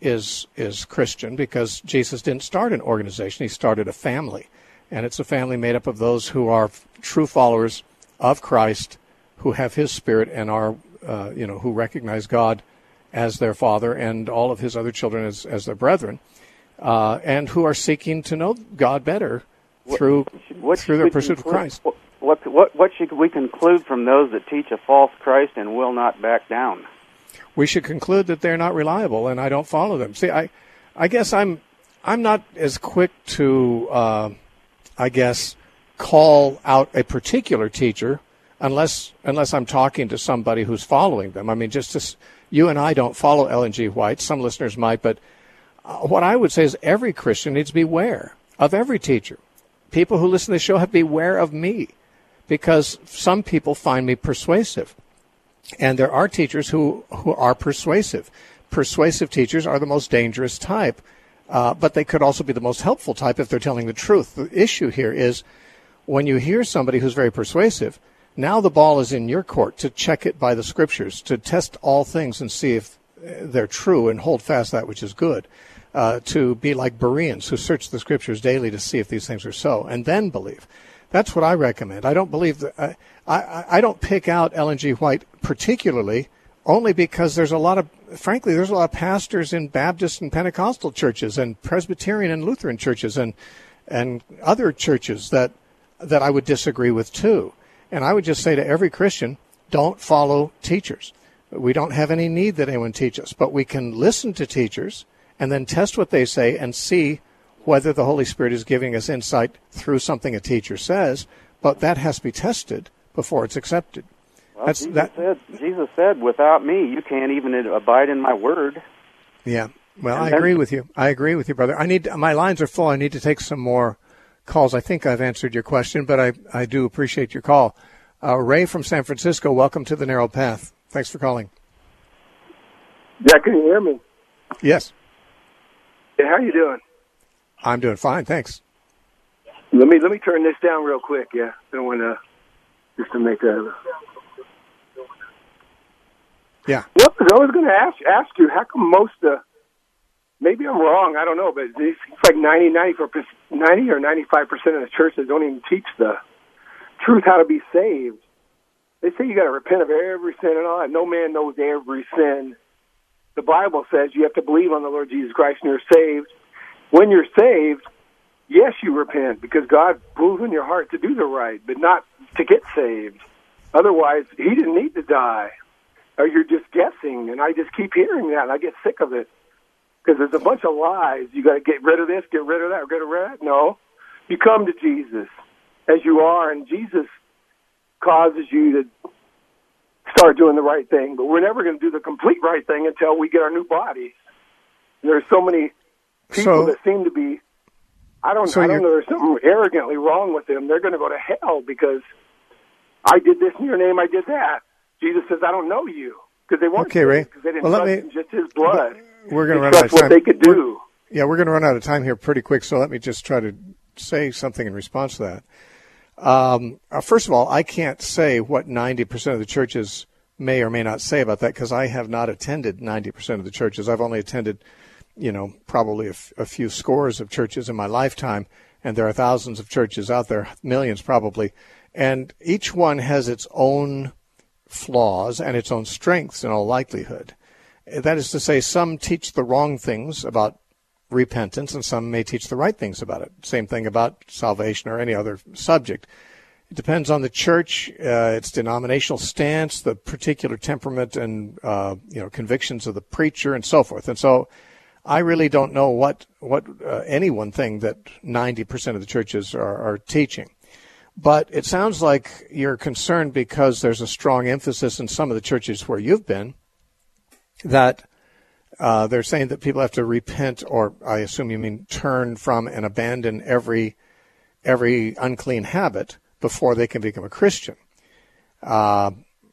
is is Christian because Jesus didn't start an organization. He started a family. And it's a family made up of those who are true followers of Christ, who have his spirit and are, uh, you know, who recognize God as their father and all of his other children as, as their brethren, uh, and who are seeking to know God better through what, what through their pursuit conclude, of Christ. What, what, what should we conclude from those that teach a false Christ and will not back down? We should conclude that they're not reliable, and I don't follow them. See, I, I guess I'm, I'm not as quick to, uh, I guess, call out a particular teacher unless, unless I'm talking to somebody who's following them. I mean, just to, you and I don't follow Ellen G. White. Some listeners might, but uh, what I would say is every Christian needs to beware of every teacher. People who listen to the show have to beware of me because some people find me persuasive. And there are teachers who, who are persuasive. Persuasive teachers are the most dangerous type, uh, but they could also be the most helpful type if they're telling the truth. The issue here is when you hear somebody who's very persuasive, now the ball is in your court to check it by the Scriptures, to test all things and see if they're true and hold fast that which is good, uh, to be like Bereans who search the Scriptures daily to see if these things are so, and then believe. That's what I recommend. I don't believe that. I, I, I don't pick out Ellen G. White particularly only because there's a lot of, frankly, there's a lot of pastors in Baptist and Pentecostal churches and Presbyterian and Lutheran churches and and other churches that that I would disagree with too. And I would just say to every Christian, don't follow teachers. We don't have any need that anyone teach us, but we can listen to teachers and then test what they say and see whether the Holy Spirit is giving us insight through something a teacher says, but that has to be tested before it's accepted. Well, That's, Jesus, that, said, Jesus said, without me, you can't even abide in my word. Yeah, well, I agree with you. I agree with you, brother. I need my lines are full. I need to take some more calls. I think I've answered your question, but I, I do appreciate your call. Uh, Ray from San Francisco, welcome to the Narrow Path. Thanks for calling. Yeah, can you hear me? Yes. Yeah, how you doing? I'm doing fine, thanks. Let me let me turn this down real quick. Yeah, I don't want to just to make a. Yeah. What I was going to ask ask you? How come most uh maybe I'm wrong. I don't know, but it's like ninety, ninety-four, ninety or ninety-five percent of the churches don't even teach the truth how to be saved. They say you got to repent of every sin and all that. No man knows every sin. The Bible says you have to believe on the Lord Jesus Christ and you're saved. When you're saved, yes, you repent because God moves in your heart to do the right, but not to get saved. Otherwise, he didn't need to die. Or you're just guessing, and I just keep hearing that, and I get sick of it because there's a bunch of lies. You got to get rid of this, get rid of that, get rid of that. No, you come to Jesus as you are, and Jesus causes you to start doing the right thing. But we're never going to do the complete right thing until we get our new bodies. And there's so many people so, that seem to be, I don't, so I don't know, there's something arrogantly wrong with them. They're going to go to hell because I did this in your name, I did that. Jesus says, I don't know you, because they weren't okay, Ray. Because they didn't well, trust let me, in just his blood. We're going to they run out of time. what they could do. We're, yeah, we're going to run out of time here pretty quick, so let me just try to say something in response to that. Um, uh, first of all, I can't say what ninety percent of the churches may or may not say about that because I have not attended ninety percent of the churches. I've only attended, you know, probably a, f- a few scores of churches in my lifetime, and there are thousands of churches out there, millions probably, and each one has its own flaws and its own strengths in all likelihood. That is to say, some teach the wrong things about repentance and some may teach the right things about it. Same thing about salvation or any other subject. It depends on the church, uh, its denominational stance, the particular temperament and uh, you know convictions of the preacher and so forth. And so I really don't know what, what uh, any one thing that ninety percent of the churches are, are teaching. But it sounds like you're concerned because there's a strong emphasis in some of the churches where you've been that uh, they're saying that people have to repent, or I assume you mean turn from and abandon every every unclean habit before they can become a Christian. Uh,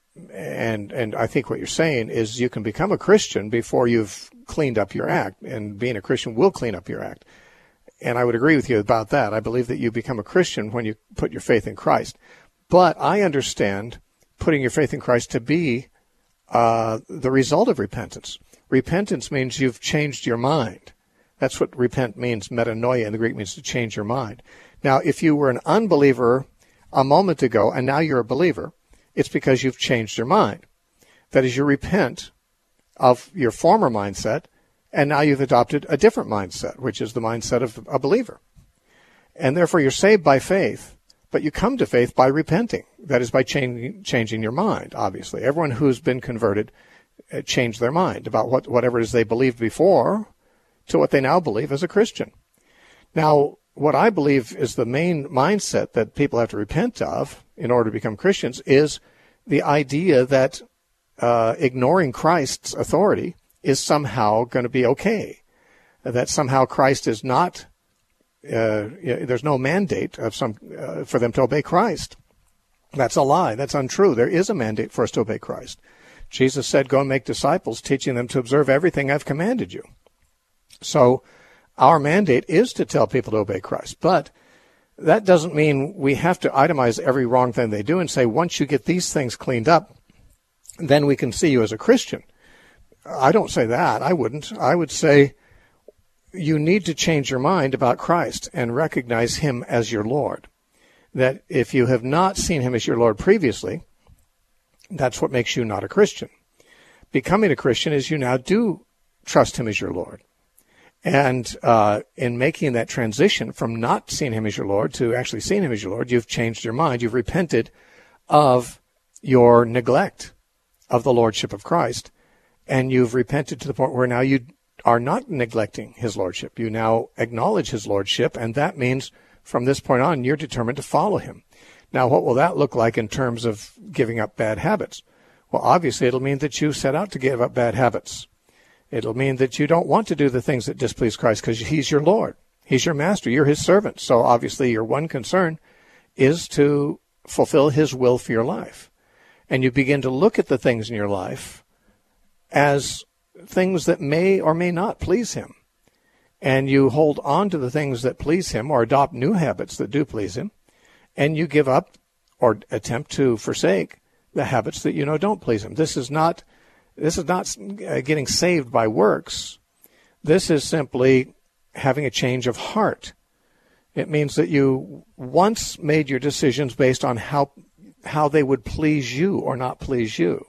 and and I think what you're saying is you can become a Christian before you've cleaned up your act, and being a Christian will clean up your act. And I would agree with you about that. I believe that you become a Christian when you put your faith in Christ. But I understand putting your faith in Christ to be uh, the result of repentance. repentance means you've changed your mind. That's what repent means. Metanoia in the Greek means to change your mind. Now, if you were an unbeliever a moment ago and now you're a believer, it's because you've changed your mind. That is, you repent of your former mindset, and now you've adopted a different mindset, which is the mindset of a believer. And therefore, you're saved by faith, but you come to faith by repenting. That is, by changing, changing your mind, obviously. Everyone who's been converted uh, changed their mind about what, whatever it is they believed before to what they now believe as a Christian. Now, what I believe is the main mindset that people have to repent of in order to become Christians is the idea that uh, ignoring Christ's authority is somehow going to be okay, that somehow Christ is not, uh, there's no mandate of some uh, for them to obey Christ. That's a lie. That's untrue. There is a mandate for us to obey Christ. Jesus said, go and make disciples, teaching them to observe everything I've commanded you. So our mandate is to tell people to obey Christ, but that doesn't mean we have to itemize every wrong thing they do and say, once you get these things cleaned up, then we can see you as a Christian. I don't say that. I wouldn't. I would say you need to change your mind about Christ and recognize him as your Lord. That if you have not seen him as your Lord previously, that's what makes you not a Christian. Becoming a Christian is you now do trust him as your Lord. And uh, in making that transition from not seeing him as your Lord to actually seeing him as your Lord, you've changed your mind. You've repented of your neglect of the Lordship of Christ. And you've repented to the point where now you are not neglecting his Lordship. You now acknowledge his Lordship, and that means from this point on, you're determined to follow him. Now, what will that look like in terms of giving up bad habits? Well, obviously, it'll mean that you set out to give up bad habits. It'll mean that you don't want to do the things that displease Christ because he's your Lord. He's your master. You're his servant. So obviously, your one concern is to fulfill his will for your life. And you begin to look at the things in your life as things that may or may not please him. And you hold on to the things that please him or adopt new habits that do please him. And you give up or attempt to forsake the habits that you know don't please him. This is not, this is not getting saved by works. This is simply having a change of heart. It means that you once made your decisions based on how how they would please you or not please you.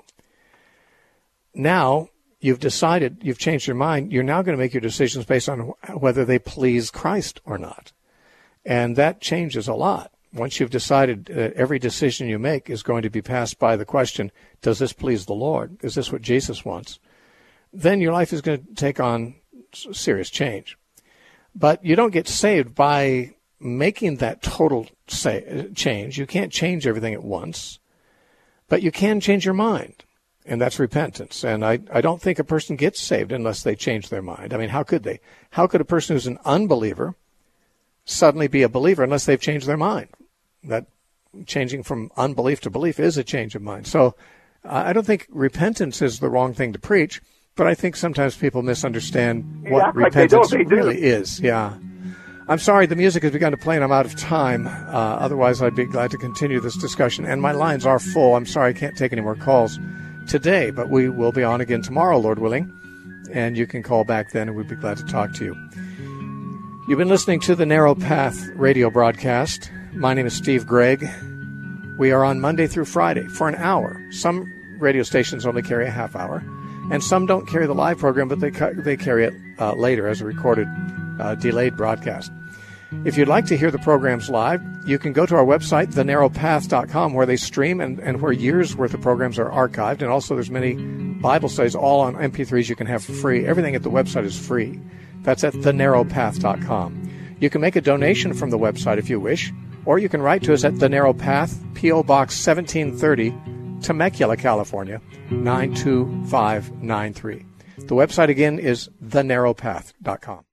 Now, you've decided, you've changed your mind, you're now going to make your decisions based on whether they please Christ or not. And that changes a lot. Once you've decided that every decision you make is going to be passed by the question, does this please the Lord? Is this what Jesus wants? Then your life is going to take on serious change. But you don't get saved by making that total say, change. You can't change everything at once, but you can change your mind, and that's repentance. And I, I don't think a person gets saved unless they change their mind. I mean, how could they? How could a person who's an unbeliever suddenly be a believer unless they've changed their mind? That changing from unbelief to belief is a change of mind. So I don't think repentance is the wrong thing to preach, but I think sometimes people misunderstand what exactly. repentance they they really is. Yeah. I'm sorry, the music has begun to play and I'm out of time. Uh, otherwise, I'd be glad to continue this discussion. And my lines are full. I'm sorry I can't take any more calls today, but we will be on again tomorrow, Lord willing. And you can call back then and we'd be glad to talk to you. You've been listening to the Narrow Path radio broadcast. My name is Steve Gregg. We are on Monday through Friday for an hour. Some radio stations only carry a half hour, and some don't carry the live program, but they ca- they carry it uh, later as a recorded, uh, delayed broadcast. If you'd like to hear the programs live, you can go to our website, the narrow path dot com, where they stream and, and where years' worth of programs are archived. And also there's many Bible studies, all on M P threes you can have for free. Everything at the website is free. That's at the narrow path dot com. You can make a donation from the website if you wish, or you can write to us at The Narrow Path, P O. Box seventeen thirty, Temecula, California, nine two five nine three. The website again is the narrow path dot com.